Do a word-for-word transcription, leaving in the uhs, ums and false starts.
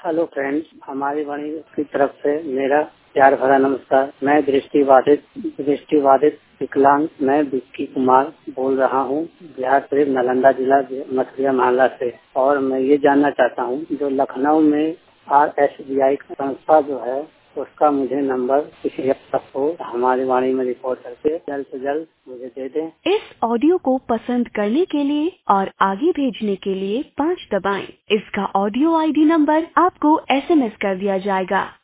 Hello friends, हमारी वाणी की तरफ से मेरा प्यार भरा नमस्कार। मैं दृष्टिबाधित दृष्टिबाधित विकलांग मैं विक्की कुमार बोल रहा हूँ, बिहार शरीफ नालंदा जिला मछलिया मोहल्ला से। और मैं ये जानना चाहता हूँ, जो लखनऊ में आर एस बी आई संस्था जो है उसका मुझे नंबर किसी तक हो हमारी वाणी में रिपोर्ट करके जल्द से जल्द मुझे दे दें। इस ऑडियो को पसंद करने के लिए और आगे भेजने के लिए पाँच दबाएं। इसका ऑडियो आई डी नंबर आपको एस एम एस कर दिया जाएगा।